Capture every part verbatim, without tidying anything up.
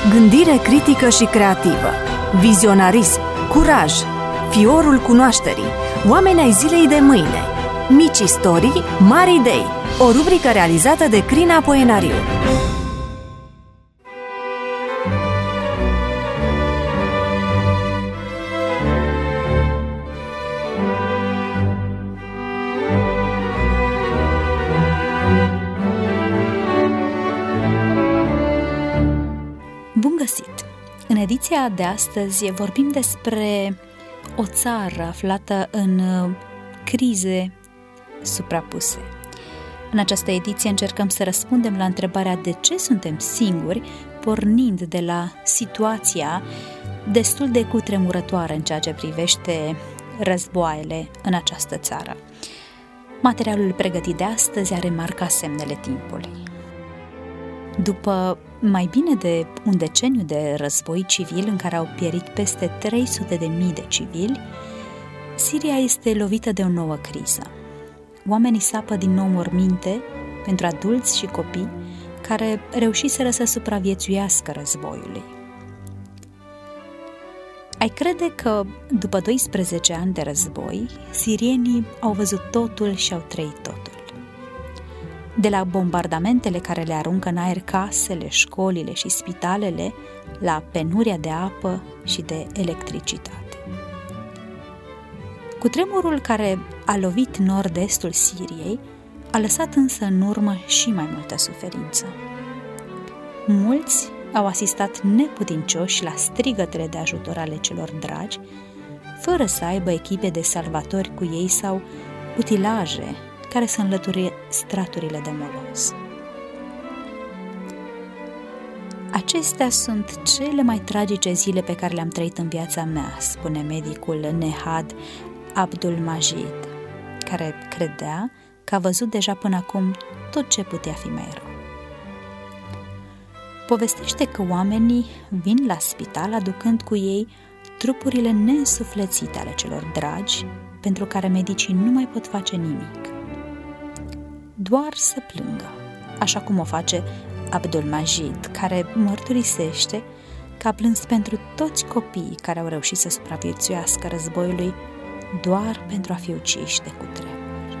Gândire critică și creativă, vizionarism, curaj, fiorul cunoașterii, oameni ai zilei de mâine, mici istorii, mari idei. O rubrică realizată de Crina Poenariu. Bun găsit! În ediția de astăzi vorbim despre o țară aflată în crize suprapuse. În această ediție încercăm să răspundem la întrebarea de ce suntem singuri, pornind de la situația destul de cutremurătoare în ceea ce privește războaiele în această țară. Materialul pregătit de astăzi are marca Semnele timpului. După mai bine de un deceniu de război civil în care au pierit peste trei sute de mii de civili, Siria este lovită de o nouă criză. Oamenii sapă din nou morminte pentru adulți și copii care reușiseră să supraviețuiască războiului. Ai crede că, după doisprezece ani de război, sirienii au văzut totul și au trăit totul. De la bombardamentele care le aruncă în aer casele, școlile și spitalele, la penuria de apă și de electricitate. Cutremurul care a lovit nord-estul Siriei a lăsat însă în urmă și mai multă suferință. Mulți au asistat neputincioși la strigătele de ajutor ale celor dragi, fără să aibă echipe de salvatori cu ei sau utilaje care să înlăture straturile de moloz. Acestea sunt cele mai tragice zile pe care le-am trăit în viața mea, spune medicul Nehad Abdul-Majid, care credea că a văzut deja până acum tot ce putea fi mai rău. Povestește că oamenii vin la spital aducând cu ei trupurile neînsuflețite ale celor dragi, pentru care medicii nu mai pot face nimic. Doar să plângă, așa cum o face Abdul-Majid, care mărturisește că a plâns pentru toți copiii care au reușit să supraviețuiască războiului doar pentru a fi uciși de cutremur.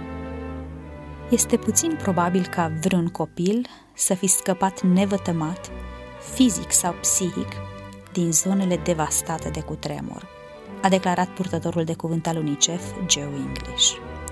Este puțin probabil ca vreun copil să fi scăpat nevătămat, fizic sau psihic, din zonele devastate de cutremur, a declarat purtătorul de cuvânt al UNICEF, Joe English.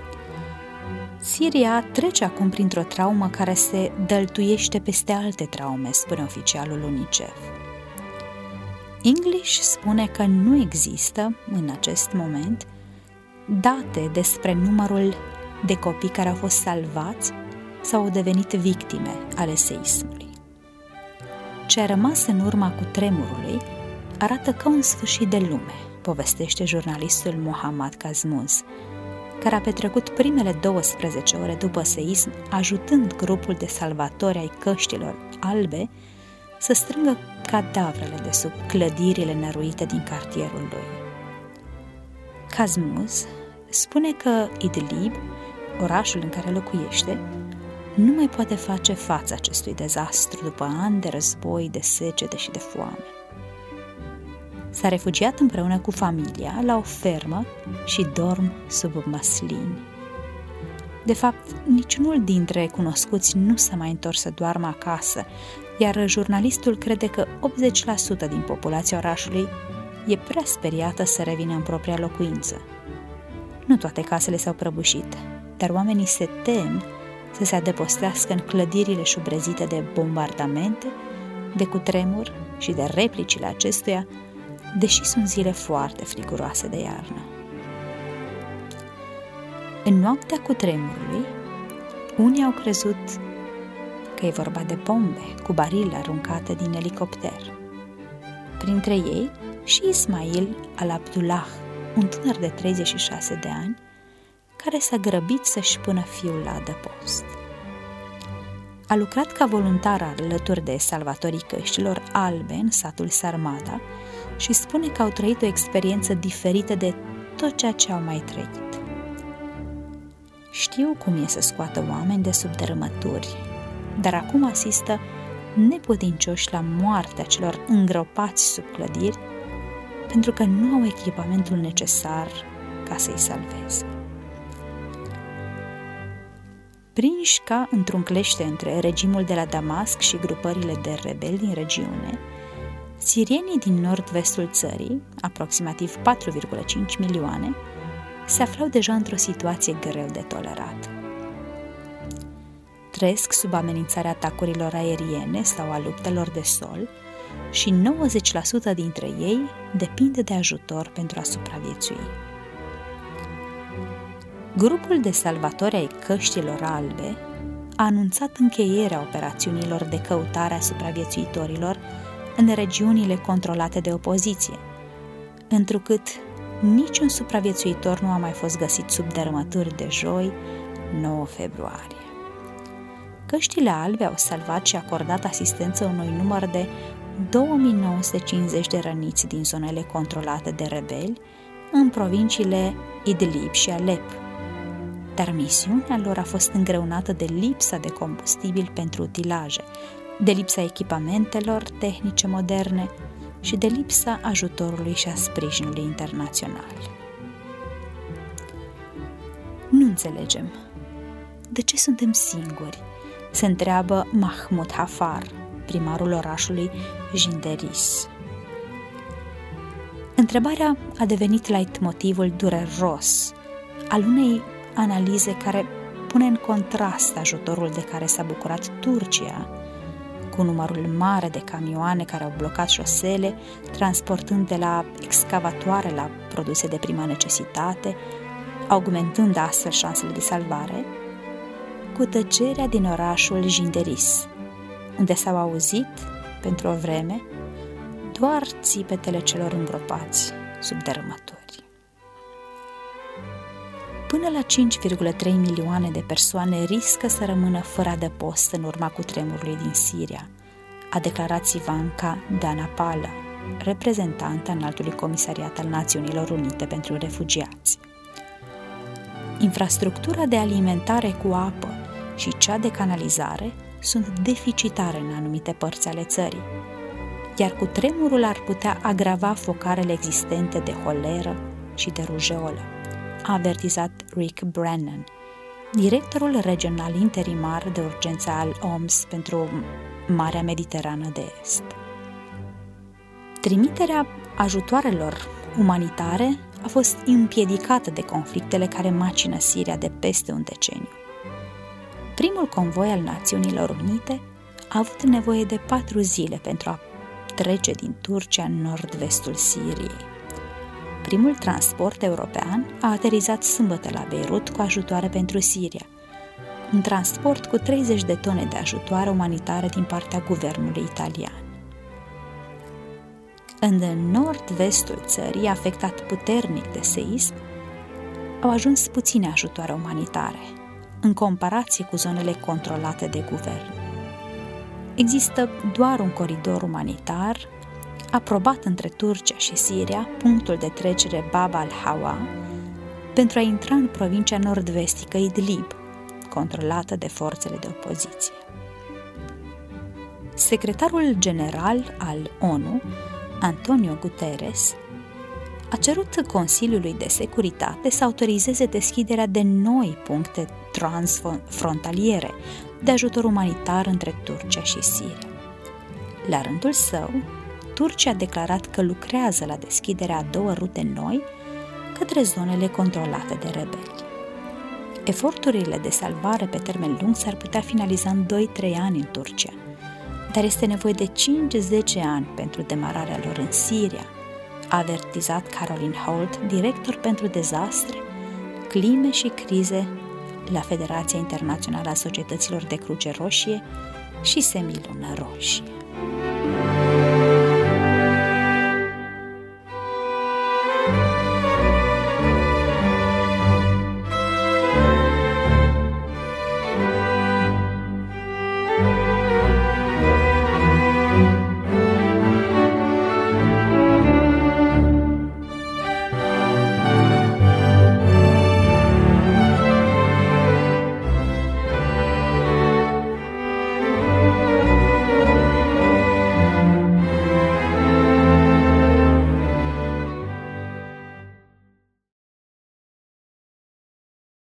Siria trece acum printr-o traumă care se dăltuiește peste alte traume, spune oficialul UNICEF. English spune că nu există, în acest moment, date despre numărul de copii care au fost salvați sau au devenit victime ale seismului. Ce a rămas în urma cutremurului arată ca un sfârșit de lume, povestește jurnalistul Mohammad Kazmuz, care a petrecut primele douăsprezece ore după seism ajutând grupul de salvatori ai căștilor albe să strângă cadavrele de sub clădirile năruite din cartierul lui. Kazmuz spune că Idlib, orașul în care locuiește, nu mai poate face față acestui dezastru după ani de război, de secete și de foame. S-a refugiat împreună cu familia la o fermă și dorm sub măslini. De fapt, niciunul dintre cunoscuți nu s-a mai întors să doarmă acasă, iar jurnalistul crede că optzeci la sută din populația orașului e prea speriată să revină în propria locuință. Nu toate casele s-au prăbușit, dar oamenii se tem să se adăpostească în clădirile șubrezite de bombardamente, de cutremur și de replicile acestuia, deși sunt zile foarte friguroase de iarnă. În noaptea cutremurului, unii au crezut că e vorba de bombe cu barile aruncate din elicopter. Printre ei și Ismail al-Abdullah, un tânăr de treizeci și șase de ani, care s-a grăbit să-și pună fiul la adăpost. A lucrat ca voluntar alături de salvatorii căștilor albe în satul Sarmada și spune că au trăit o experiență diferită de tot ceea ce au mai trăit. Știu cum e să scoată oameni de sub dărâmături, dar acum asistă neputincioși la moartea celor îngropați sub clădiri, pentru că nu au echipamentul necesar ca să-i salveze. Prinși ca într-un clește între regimul de la Damasc și grupările de rebeli din regiune, sirienii din nord-vestul țării, aproximativ patru virgulă cinci milioane, se aflau deja într-o situație greu de tolerat. Trăiesc sub amenințarea atacurilor aeriene sau a luptelor de sol și nouăzeci la sută dintre ei depind de ajutor pentru a supraviețui. Grupul de salvatori ai Căștilor Albe a anunțat încheierea operațiunilor de căutare a supraviețuitorilor în regiunile controlate de opoziție, întrucât niciun supraviețuitor nu a mai fost găsit sub dărâmături de joi, nouă februarie. Căștile Albe au salvat și acordat asistență unui număr de două mii nouă sute cincizeci de răniți din zonele controlate de rebeli în provinciile Idlib și Alep, dar misiunea lor a fost îngreunată de lipsa de combustibil pentru utilaje, de lipsa echipamentelor tehnice moderne și de lipsa ajutorului și a sprijinului internațional. Nu înțelegem. De ce suntem singuri? Se întreabă Mahmud Hafar, primarul orașului Jinderis. Întrebarea a devenit leitmotivul dureros al unei analize care pune în contrast ajutorul de care s-a bucurat Turcia, cu numărul mare de camioane care au blocat șosele, transportând de la excavatoare la produse de primă necesitate, augmentând astfel șansele de salvare, cu tăcerea din orașul Jinderis, unde s-au auzit, pentru o vreme, doar țipetele celor îngropați sub dărâmături. Până la cinci virgulă trei milioane de persoane riscă să rămână fără adăpost în urma cutremurului din Siria, a declarat Ivanka Danapala, reprezentanta Înaltului Comisariat al Națiunilor Unite pentru Refugiați. Infrastructura de alimentare cu apă și cea de canalizare sunt deficitare în anumite părți ale țării, iar cutremurul ar putea agrava focarele existente de holeră și de rujeolă, a avertizat Rick Brennan, directorul regional interimar de urgență al O M S pentru Marea Mediterană de Est. Trimiterea ajutoarelor umanitare a fost împiedicată de conflictele care macină Siria de peste un deceniu. Primul convoi al Națiunilor Unite a avut nevoie de patru zile pentru a trece din Turcia în nord-vestul Siriei. Primul transport european a aterizat sâmbătă la Beirut cu ajutoare pentru Siria, un transport cu treizeci de tone de ajutoare umanitare din partea guvernului italian. În nord-vestul țării, afectat puternic de seism, au ajuns puține ajutoare umanitare, în comparație cu zonele controlate de guvern. Există doar un coridor umanitar aprobat între Turcia și Siria, punctul de trecere Bab al-Hawa, pentru a intra în provincia nord-vestică Idlib, controlată de forțele de opoziție. Secretarul general al O N U, Antonio Guterres, a cerut Consiliului de Securitate să autorizeze deschiderea de noi puncte transfrontaliere de ajutor umanitar între Turcia și Siria. La rândul său, Turcia a declarat că lucrează la deschiderea a două rute noi către zonele controlate de rebeli. Eforturile de salvare pe termen lung s-ar putea finaliza în doi trei ani în Turcia, dar este nevoie de cinci zece ani pentru demararea lor în Siria, a avertizat Caroline Holt, director pentru dezastre, clime și crize la Federația Internațională a Societăților de Cruce Roșie și Semilună Roșie.